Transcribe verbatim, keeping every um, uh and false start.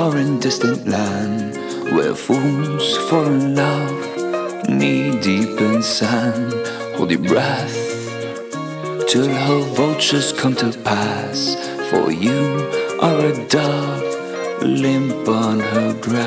are in distant land, where fools fall in love, knee deep in sand. Hold your breath till her vultures come to pass, for you are a dove limp on her grass.